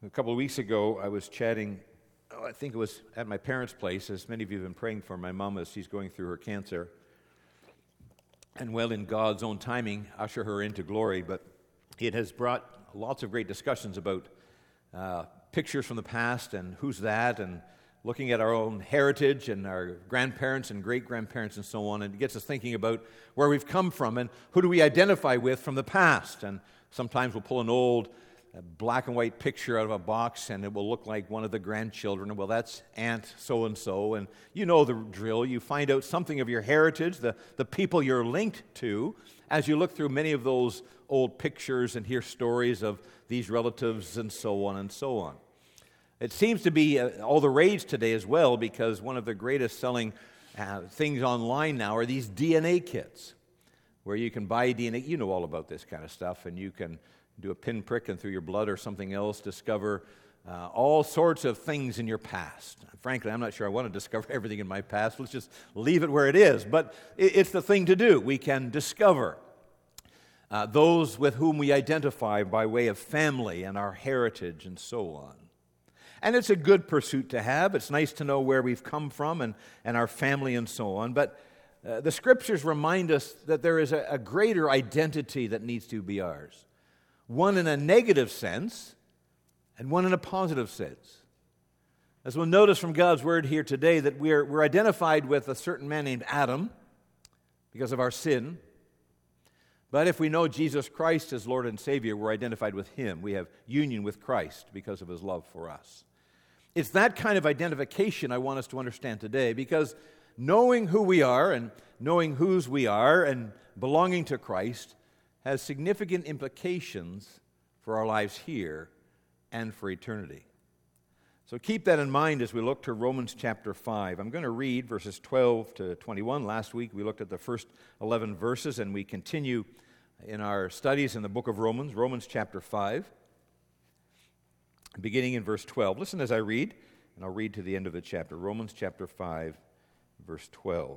A couple of weeks ago, I was chatting, I think it was at my parents' place, as many of you have been praying for my mom as she's going through her cancer. And well, in God's own timing, usher her into glory. But it has brought lots of great discussions about pictures from the past and who's that, and looking at our own heritage and our grandparents and great-grandparents and so on. And it gets us thinking about where we've come from and who do we identify with from the past. And sometimes we'll pull an old black and white picture out of a box, and it will look like one of the grandchildren. Well, that's Aunt so-and-so, and you know the drill. You find out something of your heritage, the people you're linked to, as you look through many of those old pictures and hear stories of these relatives and so on and so on. It seems to be all the rage today as well, because one of the greatest selling things online now are these DNA kits, where you can buy DNA. You know all about this kind of stuff, and you can do a pinprick and through your blood or something else discover all sorts of things in your past. Frankly, I'm not sure I want to discover everything in my past. Let's just leave it where it is. But it's the thing to do. We can discover those with whom we identify by way of family and our heritage and so on. And it's a good pursuit to have. It's nice to know where we've come from and our family and so on. But the Scriptures remind us that there is a greater identity that needs to be ours. One in a negative sense, and one in a positive sense. As we'll notice from God's Word here today, that we're identified with a certain man named Adam because of our sin. But if we know Jesus Christ as Lord and Savior, we're identified with Him. We have union with Christ because of His love for us. It's that kind of identification I want us to understand today, because knowing who we are and knowing whose we are and belonging to Christ has significant implications for our lives here and for eternity. So keep that in mind as we look to Romans chapter 5. I'm going to read verses 12 to 21. Last week we looked at the first 11 verses, and we continue in our studies in the book of Romans, Romans chapter 5, beginning in verse 12. Listen as I read, and I'll read to the end of the chapter. Romans chapter 5, verse 12.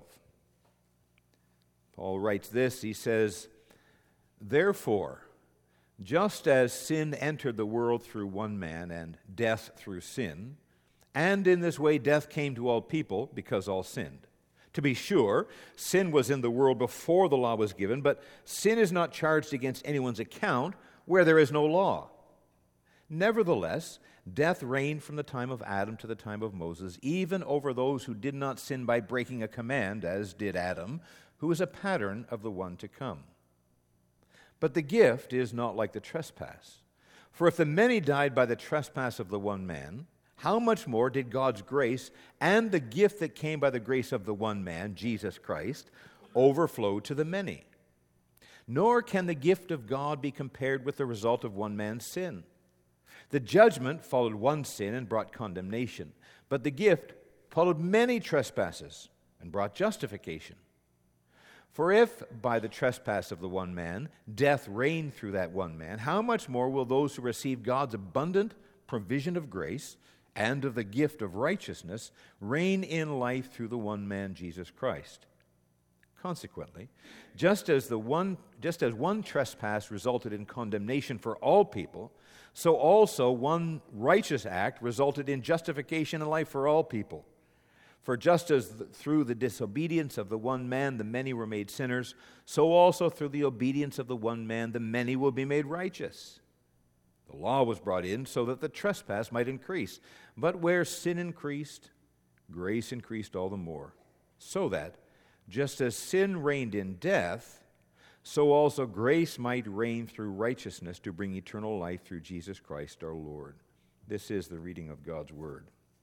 Paul writes this, he says, "Therefore, just as sin entered the world through one man, and death through sin, and in this way death came to all people, because all sinned. To be sure, sin was in the world before the law was given, but sin is not charged against anyone's account where there is no law. Nevertheless, death reigned from the time of Adam to the time of Moses, even over those who did not sin by breaking a command, as did Adam, who is a pattern of the one to come. But the gift is not like the trespass. For if the many died by the trespass of the one man, how much more did God's grace and the gift that came by the grace of the one man, Jesus Christ, overflow to the many? Nor can the gift of God be compared with the result of one man's sin. The judgment followed one sin and brought condemnation, but the gift followed many trespasses and brought justification. For if, by the trespass of the one man, death reigned through that one man, how much more will those who receive God's abundant provision of grace and of the gift of righteousness reign in life through the one man, Jesus Christ? Consequently, just as one trespass resulted in condemnation for all people, so also one righteous act resulted in justification and life for all people. For just as through the disobedience of the one man the many were made sinners, so also through the obedience of the one man the many will be made righteous. The law was brought in so that the trespass might increase. But where sin increased, grace increased all the more. So that, just as sin reigned in death, so also grace might reign through righteousness to bring eternal life through Jesus Christ our Lord." This is the reading of God's Word.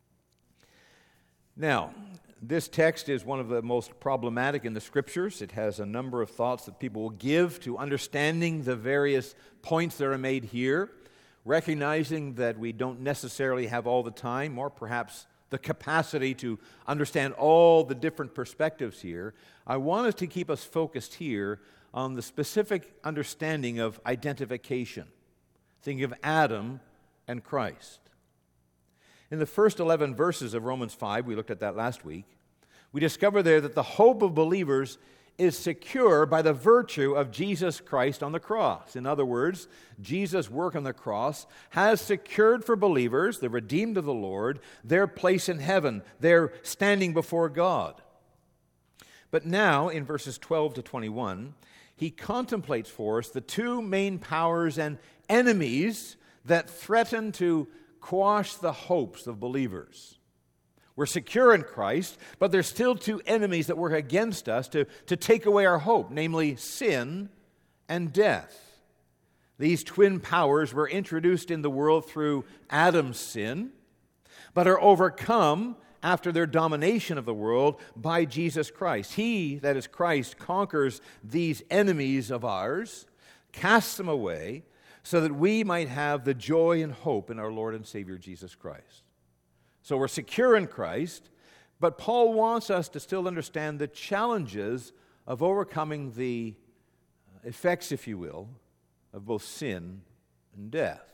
Now, this text is one of the most problematic in the Scriptures. It has a number of thoughts that people will give to understanding the various points that are made here, recognizing that we don't necessarily have all the time, or perhaps the capacity to understand all the different perspectives here. I want us to keep us focused here on the specific understanding of identification, thinking of Adam and Christ. In the first 11 verses of Romans 5, we looked at that last week, we discover there that the hope of believers is secure by the virtue of Jesus Christ on the cross. In other words, Jesus' work on the cross has secured for believers, the redeemed of the Lord, their place in heaven, their standing before God. But now, in verses 12 to 21, he contemplates for us the two main powers and enemies that threaten to quash the hopes of believers. We're secure in Christ, but there's still two enemies that work against us to take away our hope, namely sin and death. These twin powers were introduced in the world through Adam's sin, but are overcome after their domination of the world by Jesus Christ. He, that is Christ, conquers these enemies of ours, casts them away, so that we might have the joy and hope in our Lord and Savior Jesus Christ. So we're secure in Christ, but Paul wants us to still understand the challenges of overcoming the effects, if you will, of both sin and death.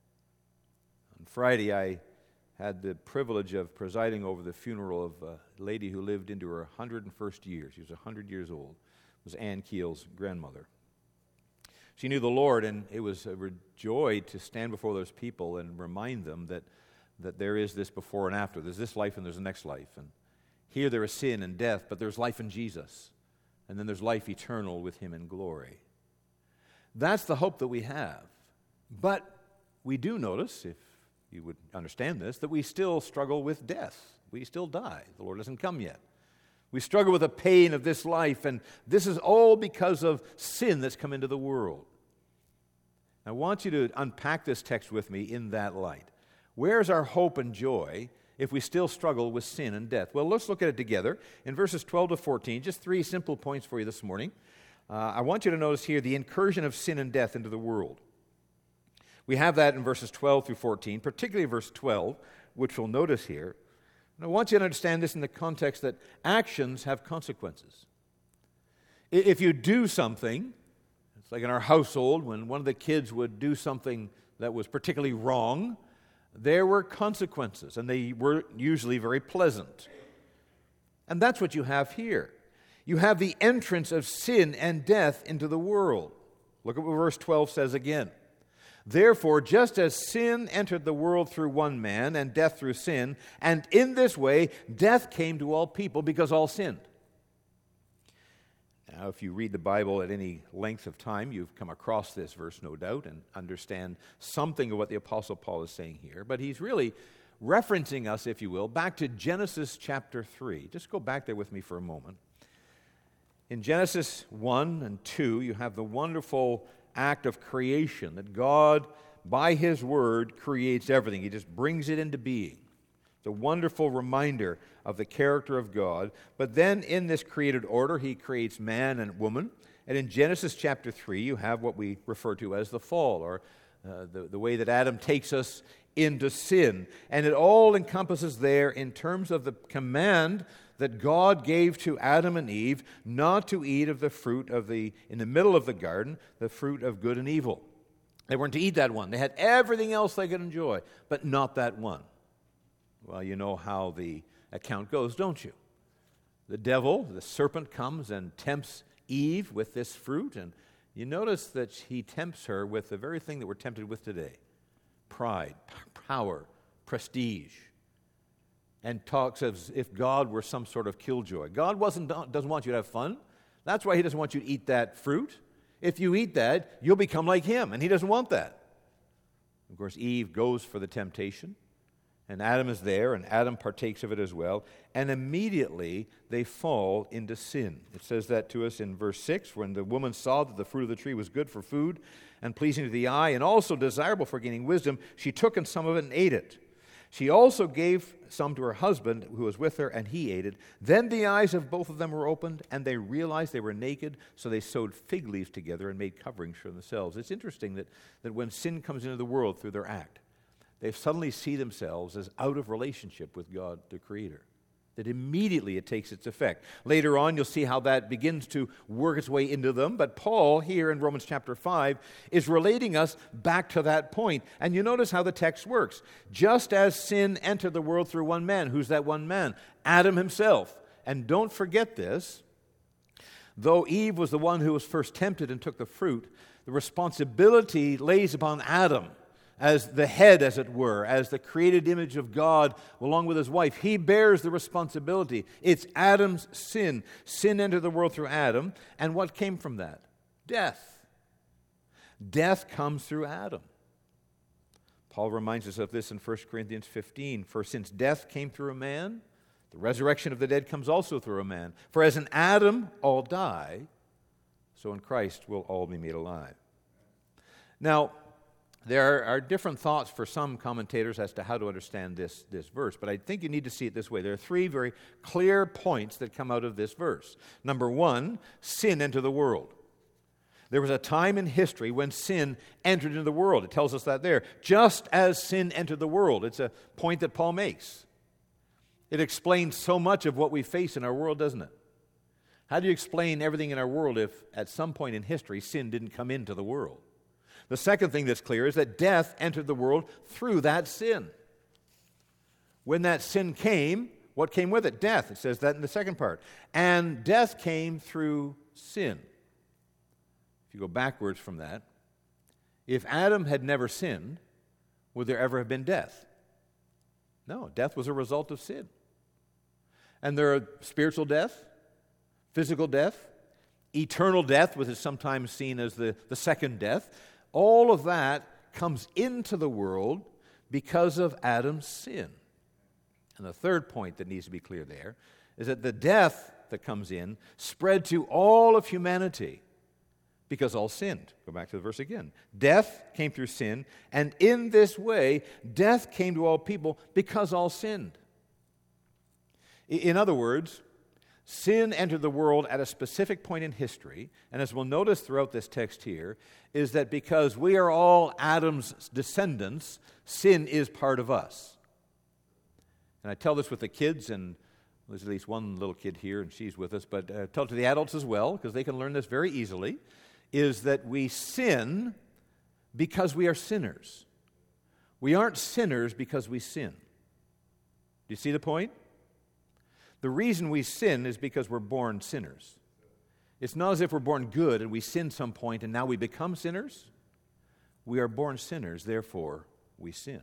On Friday, I had the privilege of presiding over the funeral of a lady who lived into her 101st year. She was 100 years old. It was Ann Keel's grandmother. She knew the Lord, and it was a joy to stand before those people and remind them that there is this before and after. There's this life and there's the next life. And here there is sin and death, but there's life in Jesus. And then there's life eternal with Him in glory. That's the hope that we have. But we do notice, if you would understand this, that we still struggle with death. We still die. The Lord hasn't come yet. We struggle with the pain of this life, and this is all because of sin that's come into the world. I want you to unpack this text with me in that light. Where's our hope and joy if we still struggle with sin and death? Well, let's look at it together. In verses 12 to 14, just three simple points for you this morning. I want you to notice here the incursion of sin and death into the world. We have that in verses 12 through 14, particularly verse 12, which we'll notice here. And I want you to understand this in the context that actions have consequences. If you do something, it's like in our household when one of the kids would do something that was particularly wrong, there were consequences, and they were usually very pleasant. And that's what you have here. You have the entrance of sin and death into the world. Look at what verse 12 says again. Therefore, just as sin entered the world through one man, and death through sin, and in this way death came to all people because all sinned. Now, if you read the Bible at any length of time, you've come across this verse, no doubt, and understand something of what the Apostle Paul is saying here. But he's really referencing us, if you will, back to Genesis chapter 3. Just go back there with me for a moment. In Genesis 1 and 2, you have the wonderful act of creation, that God, by His Word, creates everything. He just brings it into being. It's a wonderful reminder of the character of God. But then in this created order, He creates man and woman. And in Genesis chapter 3, you have what we refer to as the fall, or the way that Adam takes us into sin. And it all encompasses there in terms of the command that God gave to Adam and Eve not to eat of the fruit of in the middle of the garden, the fruit of good and evil. They weren't to eat that one. They had everything else they could enjoy, but not that one. Well, you know how the account goes, don't you? The devil, the serpent, comes and tempts Eve with this fruit, and you notice that he tempts her with the very thing that we're tempted with today: pride, power, prestige, and talks as if God were some sort of killjoy. God doesn't want you to have fun. That's why He doesn't want you to eat that fruit. If you eat that, you'll become like Him, and He doesn't want that. Of course, Eve goes for the temptation, and Adam is there, and Adam partakes of it as well, and immediately they fall into sin. It says that to us in verse 6, when the woman saw that the fruit of the tree was good for food and pleasing to the eye and also desirable for gaining wisdom, she took some of it and ate it. She also gave some to her husband who was with her, and he ate it. Then the eyes of both of them were opened, and they realized they were naked, so they sewed fig leaves together and made coverings for themselves. It's interesting that when sin comes into the world through their act, they suddenly see themselves as out of relationship with God, the Creator. That immediately it takes its effect. Later on, you'll see how that begins to work its way into them. But Paul, here in Romans chapter 5, is relating us back to that point. And you notice how the text works. Just as sin entered the world through one man. Who's that one man? Adam himself. And don't forget this. Though Eve was the one who was first tempted and took the fruit, the responsibility lays upon Adam as the head, as it were, as the created image of God along with his wife. He bears the responsibility. It's Adam's sin. Sin entered the world through Adam, and what came from that? Death. Death comes through Adam. Paul reminds us of this in 1 Corinthians 15. For since death came through a man, the resurrection of the dead comes also through a man. For as in Adam all die, so in Christ will all be made alive. Now, there are different thoughts for some commentators as to how to understand this verse, but I think you need to see it this way. There are three very clear points that come out of this verse. Number one, sin entered the world. There was a time in history when sin entered into the world. It tells us that there. Just as sin entered the world. It's a point that Paul makes. It explains so much of what we face in our world, doesn't it? How do you explain everything in our world if at some point in history sin didn't come into the world? The second thing that's clear is that death entered the world through that sin. When that sin came, what came with it? Death. It says that in the second part. And death came through sin. If you go backwards from that, if Adam had never sinned, would there ever have been death? No, death was a result of sin. And there are spiritual death, physical death, eternal death, which is sometimes seen as the second death. All of that comes into the world because of Adam's sin. And the third point that needs to be clear there is that the death that comes in spread to all of humanity because all sinned. Go back to the verse again. Death came through sin, and in this way, death came to all people because all sinned. In other words, sin entered the world at a specific point in history, and as we'll notice throughout this text here, is that because we are all Adam's descendants, sin is part of us. And I tell this with the kids, and there's at least one little kid here, and she's with us, but tell it to the adults as well, because they can learn this very easily, is that we sin because we are sinners. We aren't sinners because we sin. Do you see the point? The reason we sin is because we're born sinners. It's not as if we're born good and we sin some point and now we become sinners. We are born sinners, therefore we sin.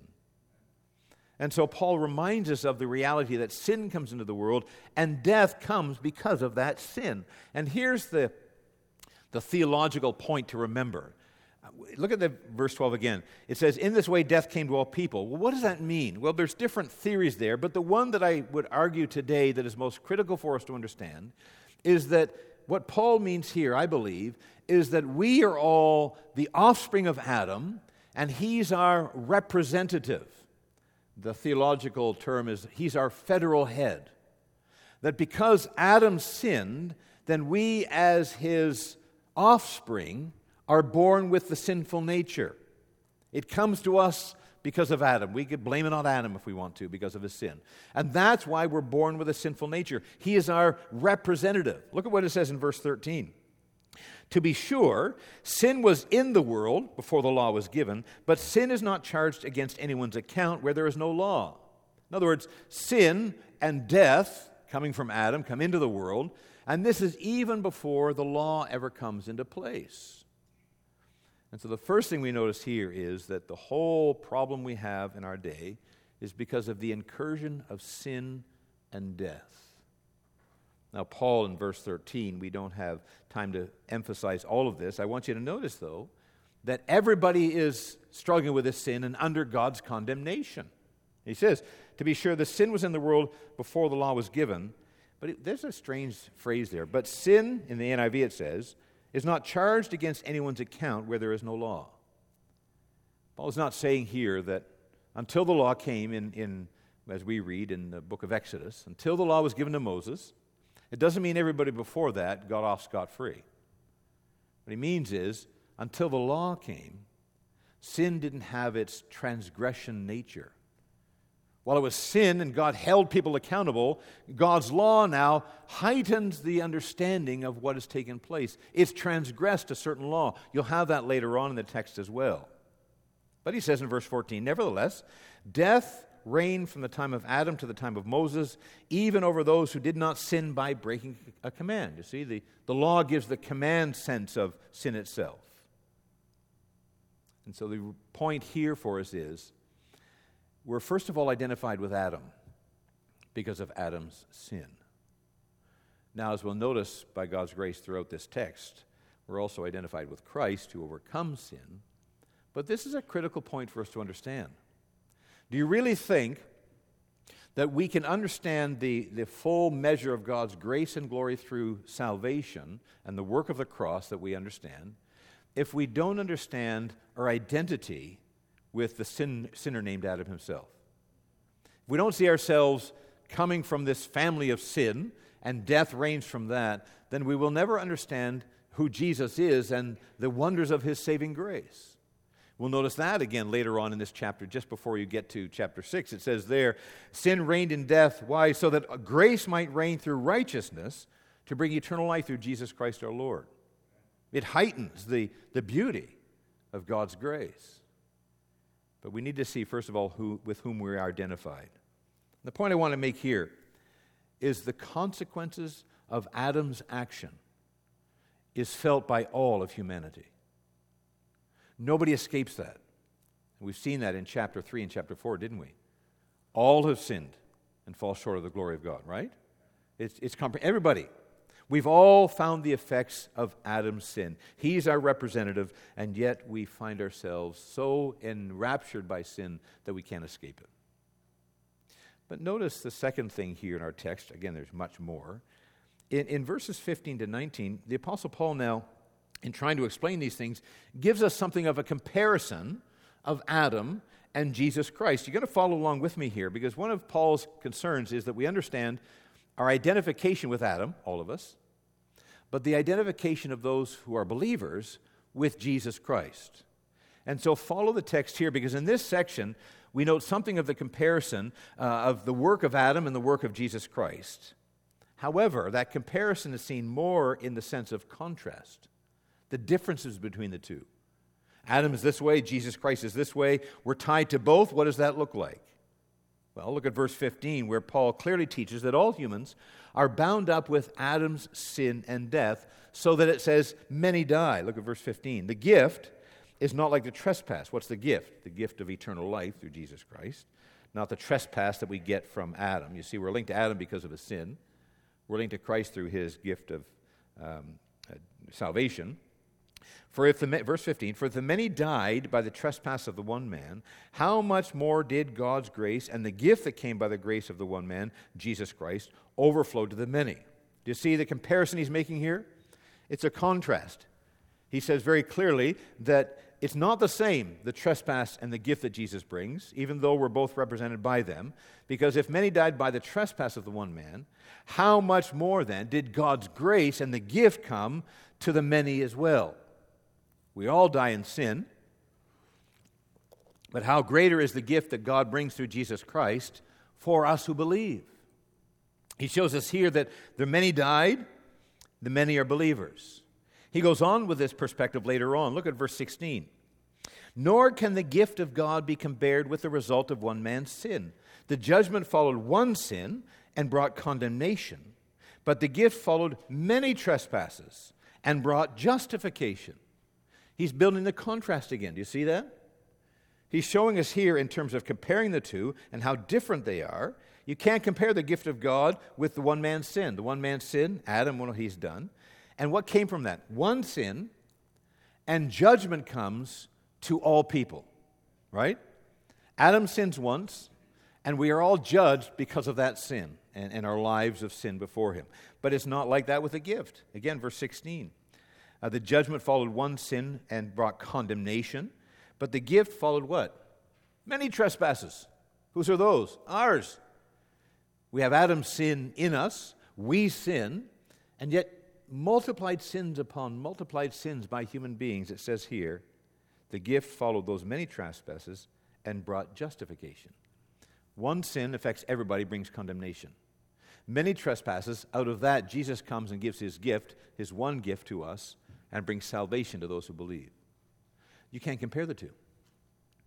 And so Paul reminds us of the reality that sin comes into the world and death comes because of that sin. And here's the theological point to remember. Look at the verse 12 again. It says, in this way death came to all people. Well, what does that mean? Well, there's different theories there, but the one that I would argue today that is most critical for us to understand is that what Paul means here, I believe, is that we are all the offspring of Adam, and he's our representative. The theological term is he's our federal head. That because Adam sinned, then we as his offspring are born with the sinful nature. It comes to us because of Adam. We could blame it on Adam if we want to because of his sin. And that's why we're born with a sinful nature. He is our representative. Look at what it says in verse 13. To be sure, sin was in the world before the law was given, but sin is not charged against anyone's account where there is no law. In other words, sin and death, coming from Adam, come into the world, and this is even before the law ever comes into place. And so the first thing we notice here is that the whole problem we have in our day is because of the incursion of sin and death. Now, Paul in verse 13, we don't have time to emphasize all of this. I want you to notice, though, that everybody is struggling with this sin and under God's condemnation. He says, to be sure, the sin was in the world before the law was given. But there's a strange phrase there. But sin, in the NIV it says, is not charged against anyone's account where there is no law. Paul is not saying here that until the law came in as we read in the book of Exodus, until the law was given to Moses, it doesn't mean everybody before that got off scot-free. What he means is, until the law came, sin didn't have its transgression nature. While it was sin and God held people accountable, God's law now heightens the understanding of what has taken place. It's transgressed a certain law. You'll have that later on in the text as well. But he says in verse 14, nevertheless, death reigned from the time of Adam to the time of Moses, even over those who did not sin by breaking a command. You see, the law gives the command sense of sin itself. And so the point here for us is, we're first of all identified with Adam because of Adam's sin. Now, as we'll notice by God's grace throughout this text, we're also identified with Christ who overcomes sin. But this is a critical point for us to understand. Do you really think that we can understand the full measure of God's grace and glory through salvation and the work of the cross that we understand if we don't understand our identity with the sinner named Adam himself? If we don't see ourselves coming from this family of sin and death reigns from that, then we will never understand who Jesus is and the wonders of his saving grace. We'll notice that again later on in this chapter, just before you get to chapter 6. It says there, sin reigned in death. Why? So that grace might reign through righteousness to bring eternal life through Jesus Christ our Lord. It heightens the beauty of God's grace. But we need to see, first of all, with whom we are identified. The point I want to make here is the consequences of Adam's action is felt by all of humanity. Nobody escapes that. We've seen that in chapter 3 and chapter 4, didn't we? All have sinned and fall short of the glory of God, right? It's everybody. We've all found the effects of Adam's sin. He's our representative, and yet we find ourselves so enraptured by sin that we can't escape it. But notice the second thing here in our text. Again, there's much more. In verses 15 to 19, the Apostle Paul now, in trying to explain these things, gives us something of a comparison of Adam and Jesus Christ. You're going to follow along with me here, because one of Paul's concerns is that we understand our identification with Adam, all of us, but the identification of those who are believers with Jesus Christ. And so follow the text here, because in this section, we note something of the comparison of the work of Adam and the work of Jesus Christ. However, that comparison is seen more in the sense of contrast. The differences between the two. Adam is this way, Jesus Christ is this way. We're tied to both. What does that look like? Well, look at verse 15, where Paul clearly teaches that all humans are bound up with Adam's sin and death, so that it says, many die. Look at verse 15. The gift is not like the trespass. What's the gift? The gift of eternal life through Jesus Christ, not the trespass that we get from Adam. You see, we're linked to Adam because of his sin. We're linked to Christ through his gift of salvation. Verse 15, for if the many died by the trespass of the one man, how much more did God's grace and the gift that came by the grace of the one man, Jesus Christ, overflow to the many? Do you see the comparison he's making here? It's a contrast. He says very clearly that it's not the same, the trespass and the gift that Jesus brings, even though we're both represented by them, because if many died by the trespass of the one man, how much more then did God's grace and the gift come to the many as well? We all die in sin, but how greater is the gift that God brings through Jesus Christ for us who believe? He shows us here that the many died, the many are believers. He goes on with this perspective later on. Look at verse 16. Nor can the gift of God be compared with the result of one man's sin. The judgment followed one sin and brought condemnation, but the gift followed many trespasses and brought justification. He's building the contrast again. Do you see that? He's showing us here in terms of comparing the two and how different they are. You can't compare the gift of God with the one man's sin. The one man's sin, Adam, what he's done. And what came from that? One sin, and judgment comes to all people, right? Adam sins once, and we are all judged because of that sin and our lives of sin before him. But it's not like that with a gift. Again, verse 16. The judgment followed one sin and brought condemnation, but the gift followed what? Many trespasses. Whose are those? Ours. We have Adam's sin in us. We sin, and yet multiplied sins upon multiplied sins by human beings. It says here, the gift followed those many trespasses and brought justification. One sin affects everybody, brings condemnation. Many trespasses, out of that, Jesus comes and gives his gift, his one gift to us, and brings salvation to those who believe. You can't compare the two.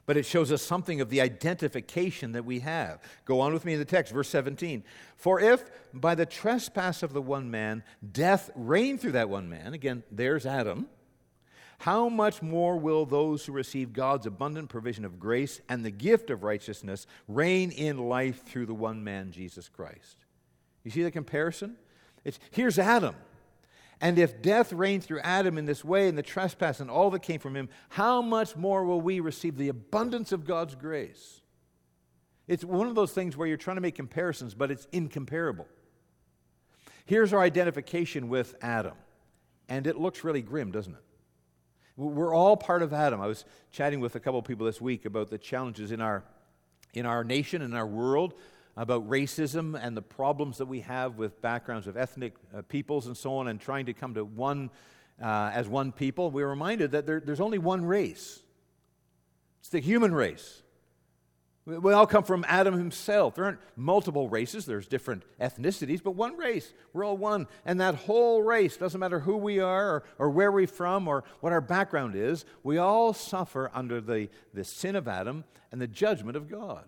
but it shows us something of the identification that we have. Go on with me in the text, verse 17. For if by the trespass of the one man death reigned through that one man, again, there's Adam, how much more will those who receive God's abundant provision of grace and the gift of righteousness reign in life through the one man, Jesus Christ? You see the comparison? Here's Adam. And if death reigned through Adam in this way, and the trespass and all that came from him, how much more will we receive the abundance of God's grace? It's one of those things where you're trying to make comparisons, but it's incomparable. Here's our identification with Adam. And it looks really grim, doesn't it? We're all part of Adam. I was chatting with a couple of people this week about the challenges in our nation, in our world, about racism and the problems that we have with backgrounds of ethnic peoples and so on, and trying to come to one as one people. We're reminded that there's only one race. It's the human race. We all come from Adam himself. There aren't multiple races. There's different ethnicities, but one race. We're all one. And that whole race, doesn't matter who we are or where we're from or what our background is, we all suffer under the sin of Adam and the judgment of God.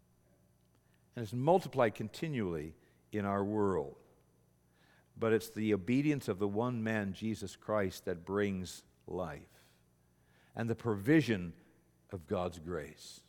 And it's multiplied continually in our world. But it's the obedience of the one man, Jesus Christ, that brings life and the provision of God's grace.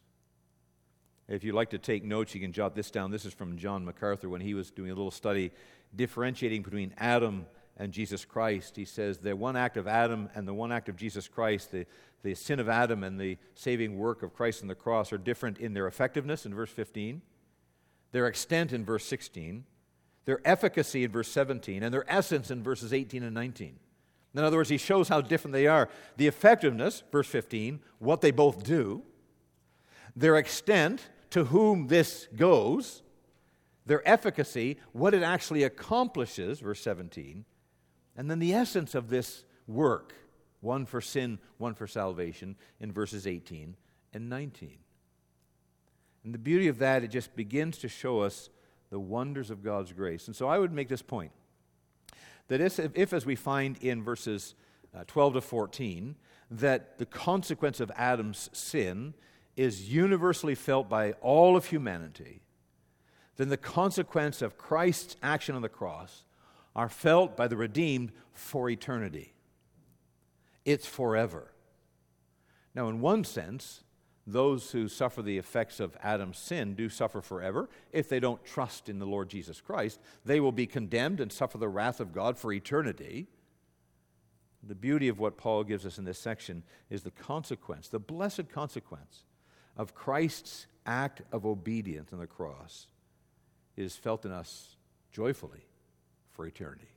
If you'd like to take notes, you can jot this down. This is from John MacArthur when he was doing a little study differentiating between Adam and Jesus Christ. He says the one act of Adam and the one act of Jesus Christ, the sin of Adam and the saving work of Christ on the cross, are different in their effectiveness in verse 15, their extent in verse 16, their efficacy in verse 17, and their essence in verses 18 and 19. In other words, he shows how different they are. The effectiveness, verse 15, what they both do, their extent, to whom this goes, their efficacy, what it actually accomplishes, verse 17, and then the essence of this work, one for sin, one for salvation, in verses 18 and 19. And the beauty of that, it just begins to show us the wonders of God's grace. And so I would make this point, that if as we find in verses 12 to 14, that the consequence of Adam's sin is universally felt by all of humanity, then the consequence of Christ's action on the cross are felt by the redeemed for eternity. It's forever. Now, in one sense, those who suffer the effects of Adam's sin do suffer forever. If they don't trust in the Lord Jesus Christ, they will be condemned and suffer the wrath of God for eternity. The beauty of what Paul gives us in this section is the consequence, the blessed consequence of Christ's act of obedience on the cross is felt in us joyfully for eternity.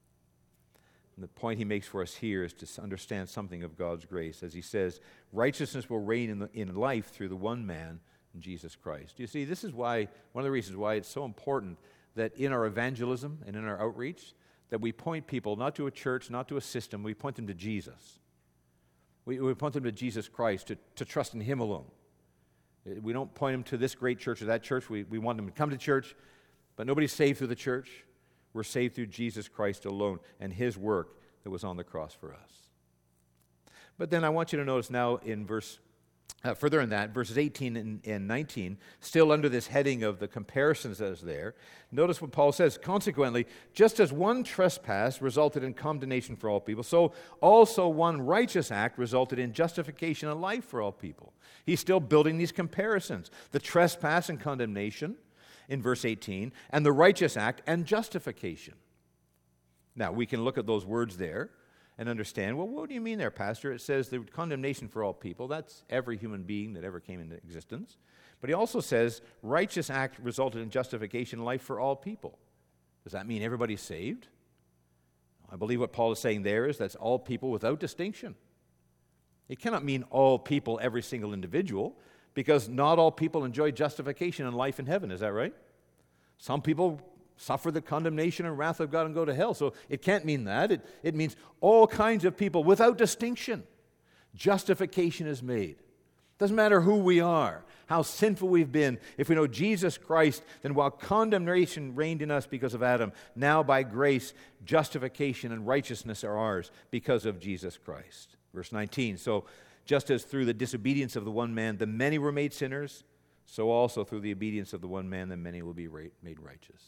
And the point he makes for us here is to understand something of God's grace. As he says, righteousness will reign in life through the one man, Jesus Christ. You see, this is why, one of the reasons why it's so important that in our evangelism and in our outreach, that we point people not to a church, not to a system, we point them to Jesus. We point them to Jesus Christ, to trust in him alone. We don't point them to this great church or that church. We want them to come to church, but nobody's saved through the church. We're saved through Jesus Christ alone and his work that was on the cross for us. But then I want you to notice now in further in that, verses 18 and 19, still under this heading of the comparisons that is there, notice what Paul says, consequently, just as one trespass resulted in condemnation for all people, so also one righteous act resulted in justification and life for all people. He's still building these comparisons, the trespass and condemnation in verse 18, and the righteous act and justification. Now, we can look at those words there and understand, well, what do you mean there, Pastor? It says the condemnation for all people. That's every human being that ever came into existence. But he also says righteous act resulted in justification and life for all people. Does that mean everybody's saved? I believe what Paul is saying there is that's all people without distinction. It cannot mean all people, every single individual, because not all people enjoy justification and life in heaven. Is that right? Some people suffer the condemnation and wrath of God and go to hell. So it can't mean that. It means all kinds of people without distinction. Justification is made. Doesn't matter who we are, how sinful we've been. If we know Jesus Christ, then while condemnation reigned in us because of Adam, now by grace, justification and righteousness are ours because of Jesus Christ. Verse 19, so just as through the disobedience of the one man the many were made sinners, so also through the obedience of the one man the many will be made righteous.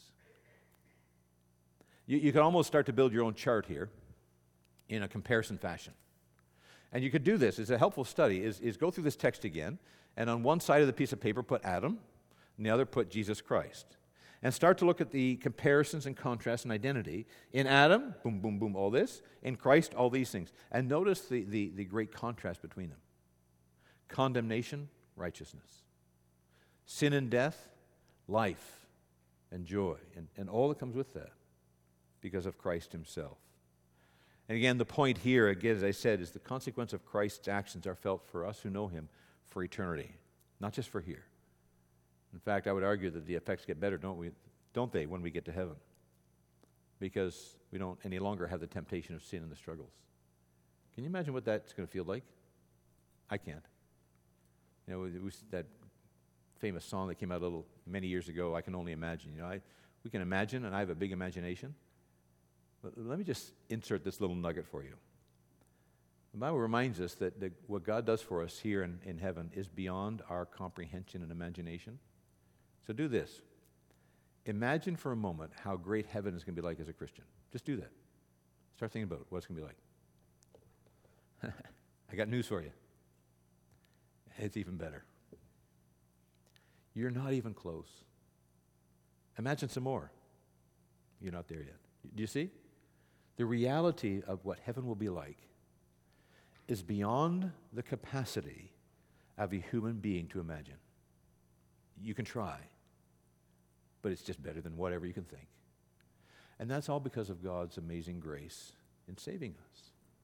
You can almost start to build your own chart here in a comparison fashion. And you could do this. It's a helpful study, is go through this text again, and on one side of the piece of paper put Adam, and the other put Jesus Christ. And start to look at the comparisons and contrasts and identity. In Adam, boom, boom, boom, all this. In Christ, all these things. And notice the great contrast between them. Condemnation, righteousness. Sin and death, life and joy. And all that comes with that because of Christ himself. And again, the point here, again, as I said, is the consequence of Christ's actions are felt for us who know him for eternity, not just for here. In fact, I would argue that the effects get better, don't they, when we get to heaven? Because we don't any longer have the temptation of sin and the struggles. Can you imagine what that's going to feel like? I can't. You know, it was that famous song that came out many years ago, I Can Only Imagine. You know, we can imagine, and I have a big imagination. But let me just insert this little nugget for you. The Bible reminds us that what God does for us here in heaven is beyond our comprehension and imagination. So do this. Imagine for a moment how great heaven is going to be like as a Christian. Just do that. Start thinking about what it's going to be like. I got news for you. It's even better. You're not even close. Imagine some more. You're not there yet. Do you see? The reality of what heaven will be like is beyond the capacity of a human being to imagine. You can try, but it's just better than whatever you can think. And that's all because of God's amazing grace in saving us.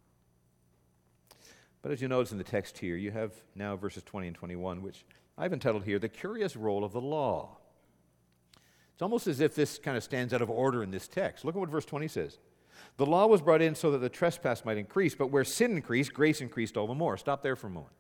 But as you notice in the text here, you have now verses 20 and 21, which I've entitled here, The Curious Role of the Law. It's almost as if this kind of stands out of order in this text. Look at what verse 20 says. The law was brought in so that the trespass might increase, but where sin increased, grace increased all the more. Stop there for a moment.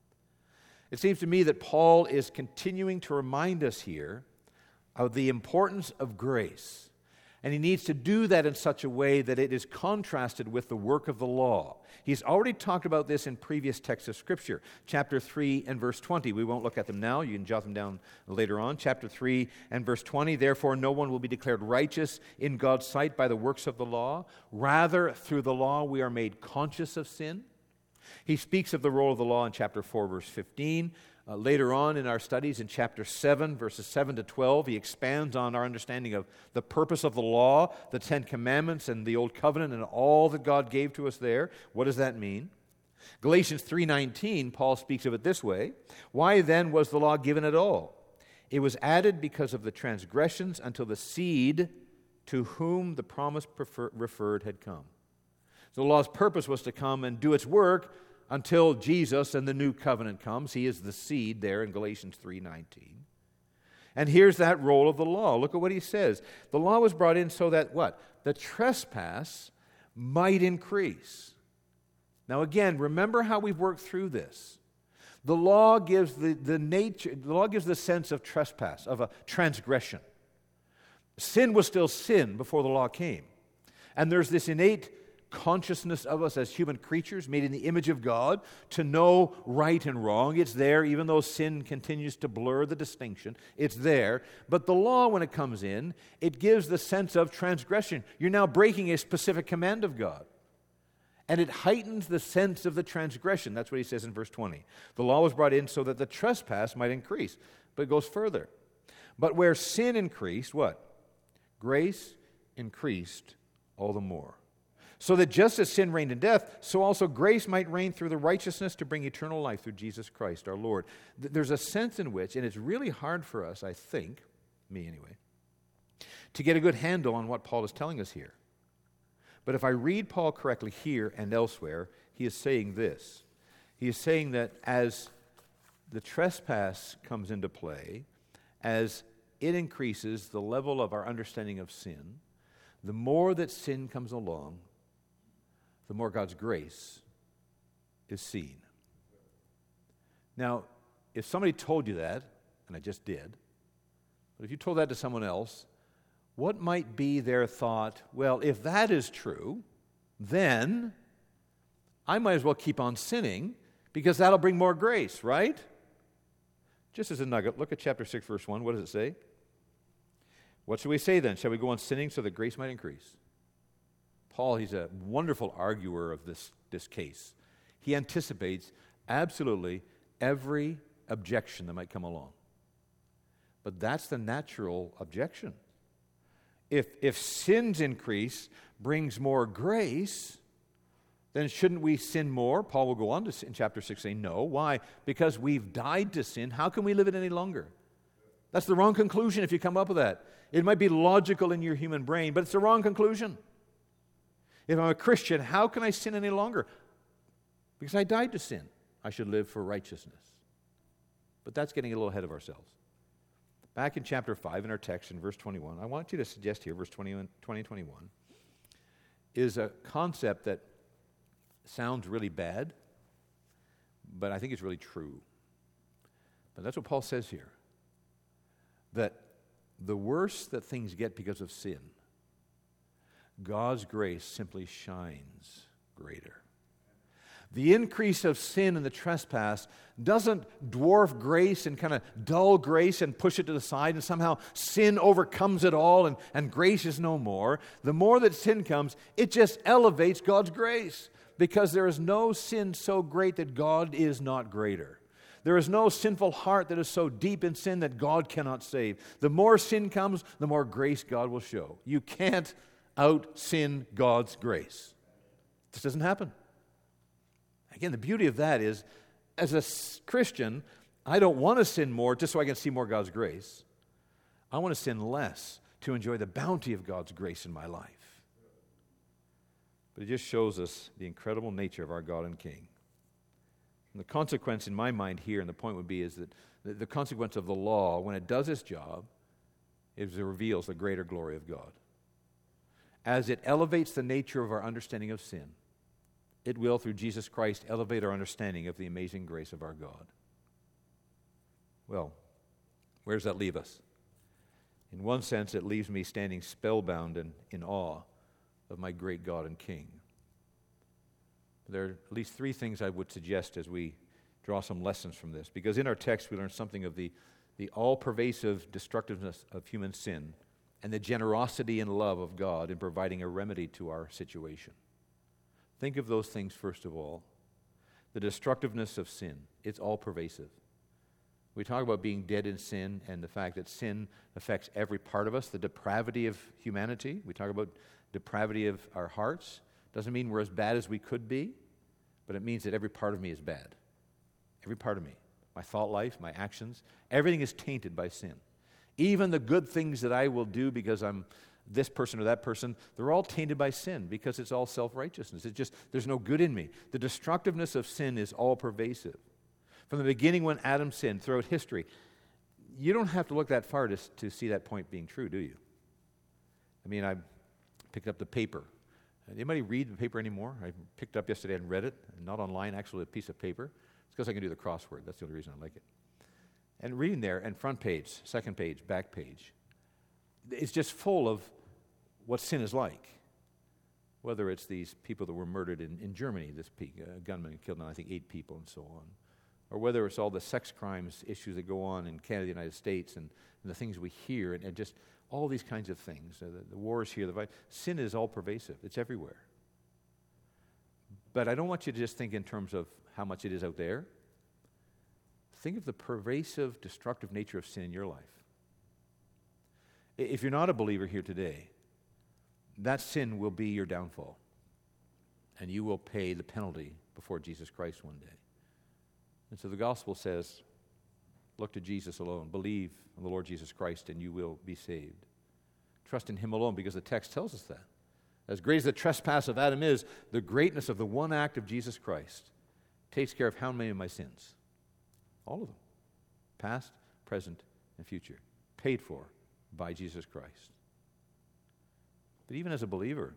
It seems to me that Paul is continuing to remind us here of the importance of grace. And he needs to do that in such a way that it is contrasted with the work of the law. He's already talked about this in previous texts of Scripture. Chapter 3 and verse 20. We won't look at them now. You can jot them down later on. Chapter 3 and verse 20. Therefore, no one will be declared righteous in God's sight by the works of the law. Rather, through the law we are made conscious of sin. He speaks of the role of the law in chapter 4, verse 15. Later on in our studies in chapter 7, verses 7 to 12, he expands on our understanding of the purpose of the law, the Ten Commandments and the Old Covenant and all that God gave to us there. What does that mean? Galatians 3:19, Paul speaks of it this way. Why then was the law given at all? It was added because of the transgressions until the seed to whom the promise referred had come. So the law's purpose was to come and do its work until Jesus and the new covenant comes. He is the seed there in Galatians 3:19. And here's that role of the law. Look at what he says. The law was brought in so that what? The trespass might increase. Now again, remember how we've worked through this. The law gives the law gives the sense of trespass, of a transgression. Sin was still sin before the law came. And there's this innate consciousness of us as human creatures made in the image of God to know right and wrong. It's there, even though sin continues to blur the distinction. It's there. But the law, when it comes in, it gives the sense of transgression. You're now breaking a specific command of God. And it heightens the sense of the transgression. That's what he says in verse 20. The law was brought in so that the trespass might increase. But it goes further. But where sin increased, what? Grace increased all the more. So that just as sin reigned in death, so also grace might reign through the righteousness to bring eternal life through Jesus Christ our Lord. There's a sense in which, and it's really hard for us, I think, me anyway, to get a good handle on what Paul is telling us here. But if I read Paul correctly here and elsewhere, he is saying this. He is saying that as the trespass comes into play, as it increases the level of our understanding of sin, the more that sin comes along, the more God's grace is seen. Now, if somebody told you that, and I just did, but if you told that to someone else, what might be their thought? Well, if that is true, then I might as well keep on sinning because that'll bring more grace, right? Just as a nugget, look at chapter 6, verse 1. What does it say? What shall we say then? Shall we go on sinning so that grace might increase? Paul, he's a wonderful arguer of this case. He anticipates absolutely every objection that might come along. But that's the natural objection. If sin's increase brings more grace, then shouldn't we sin more? Paul will go on to in chapter 6 say no. Why? Because we've died to sin. How can we live it any longer? That's the wrong conclusion if you come up with that. It might be logical in your human brain, but it's the wrong conclusion. If I'm a Christian, how can I sin any longer? Because I died to sin. I should live for righteousness. But that's getting a little ahead of ourselves. Back in chapter 5 in our text in verse 21, I want you to suggest here, verse 20 and 21, is a concept that sounds really bad, but I think it's really true. But that's what Paul says here. That the worse that things get because of sin, God's grace simply shines greater. The increase of sin and the trespass doesn't dwarf grace and kind of dull grace and push it to the side and somehow sin overcomes it all and grace is no more. The more that sin comes, it just elevates God's grace because there is no sin so great that God is not greater. There is no sinful heart that is so deep in sin that God cannot save. The more sin comes, the more grace God will show. You can't out-sin God's grace. This doesn't happen. Again, the beauty of that is, as a Christian, I don't want to sin more just so I can see more God's grace. I want to sin less to enjoy the bounty of God's grace in my life. But it just shows us the incredible nature of our God and King. And the consequence in my mind here, and the point would be, is that the consequence of the law, when it does its job, is it reveals the greater glory of God. As it elevates the nature of our understanding of sin, it will, through Jesus Christ, elevate our understanding of the amazing grace of our God. Well, where does that leave us? In one sense, it leaves me standing spellbound and in awe of my great God and King. There are at least three things I would suggest as we draw some lessons from this, because in our text we learn something of the all-pervasive destructiveness of human sin and the generosity and love of God in providing a remedy to our situation. Think of those things first of all. The destructiveness of sin, it's all pervasive. We talk about being dead in sin and the fact that sin affects every part of us, the depravity of humanity. We talk about depravity of our hearts. Doesn't mean we're as bad as we could be, but it means that every part of me is bad. Every part of me. My thought life, my actions, everything is tainted by sin. Even the good things that I will do because I'm this person or that person, they're all tainted by sin because it's all self-righteousness. There's no good in me. The destructiveness of sin is all pervasive. From the beginning when Adam sinned, throughout history, you don't have to look that far to see that point being true, do you? I mean, I picked up the paper. Anybody read the paper anymore? I picked up yesterday and read it, not online, actually a piece of paper. It's because I can do the crossword. That's the only reason I like it. And reading there, and front page, second page, back page, it's just full of what sin is like. Whether it's these people that were murdered in Germany, this gunman killed, I think, 8 people and so on. Or whether it's all the sex crimes issues that go on in Canada, the United States, and the things we hear, and just all these kinds of things. The wars here, sin is all pervasive. It's everywhere. But I don't want you to just think in terms of how much it is out there. Think of the pervasive, destructive nature of sin in your life. If you're not a believer here today, that sin will be your downfall. And you will pay the penalty before Jesus Christ one day. And so the gospel says, look to Jesus alone. Believe in the Lord Jesus Christ and you will be saved. Trust in Him alone, because the text tells us that. As great as the trespass of Adam is, the greatness of the one act of Jesus Christ takes care of how many of my sins? All of them. Past, present, and future. Paid for by Jesus Christ. But even as a believer,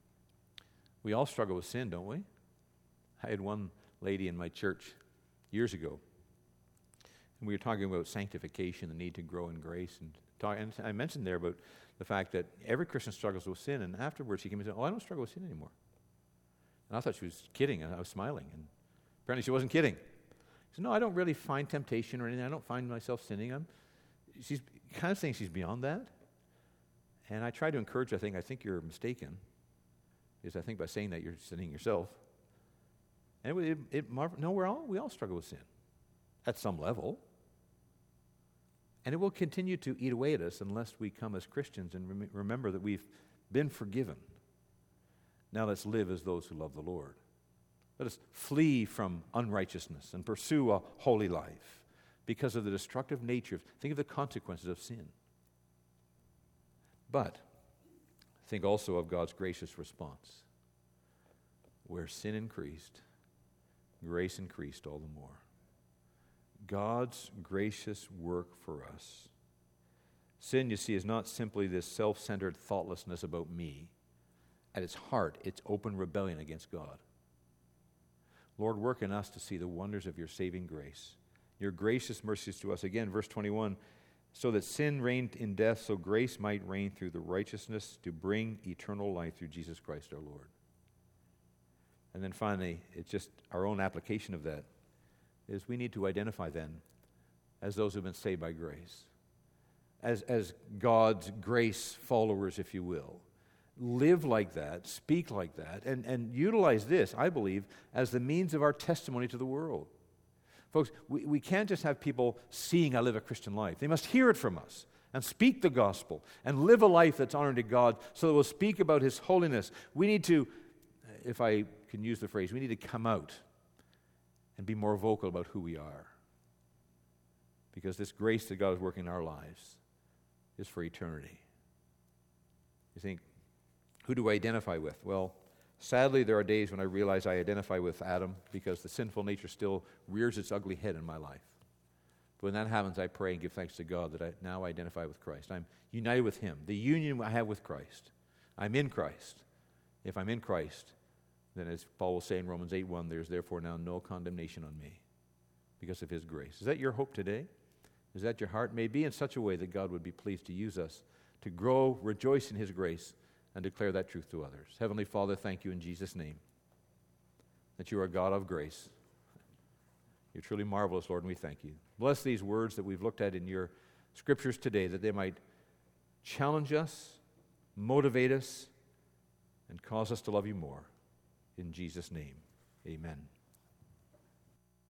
we all struggle with sin, don't we? I had one lady in my church years ago, and we were talking about sanctification, the need to grow in grace, and I mentioned there about the fact that every Christian struggles with sin, and afterwards she came and said, I don't struggle with sin anymore. And I thought she was kidding, and I was smiling. And Apparently she wasn't kidding. She said, no, I don't really find temptation or anything. I don't find myself sinning. She's kind of saying she's beyond that. And I try to encourage her, I think you're mistaken. Because I think by saying that you're sinning yourself. And we all struggle with sin at some level. And it will continue to eat away at us unless we come as Christians and remember that we've been forgiven. Now let's live as those who love the Lord. Let us flee from unrighteousness and pursue a holy life because of the destructive nature think of the consequences of sin. But think also of God's gracious response. Where sin increased, grace increased all the more. God's gracious work for us. Sin, you see, is not simply this self-centered thoughtlessness about me. At its heart, it's open rebellion against God. Lord, work in us to see the wonders of your saving grace, your gracious mercies to us. Again, verse 21, so that sin reigned in death, so grace might reign through the righteousness to bring eternal life through Jesus Christ our Lord. And then finally, it's just our own application of that is we need to identify then as those who've been saved by grace, as God's grace followers, if you will. Live like that, speak like that, and utilize this, I believe, as the means of our testimony to the world. Folks, we can't just have people seeing I live a Christian life. They must hear it from us and speak the gospel and live a life that's honoring to God so that we'll speak about His holiness. We need to, if I can use the phrase, we need to come out and be more vocal about who we are. Because this grace that God is working in our lives is for eternity. You think, who do I identify with? Well, sadly, there are days when I realize I identify with Adam because the sinful nature still rears its ugly head in my life. But when that happens, I pray and give thanks to God that I now identify with Christ. I'm united with Him. The union I have with Christ. I'm in Christ. If I'm in Christ, then as Paul will say in Romans 8:1, there's therefore now no condemnation on me because of His grace. Is that your hope today? Is that your heart? May be in such a way that God would be pleased to use us to grow, rejoice in His grace, and declare that truth to others. Heavenly Father, thank you in Jesus' name that you are a God of grace. You're truly marvelous, Lord, and we thank you. Bless these words that we've looked at in your scriptures today, that they might challenge us, motivate us, and cause us to love you more. In Jesus' name, amen.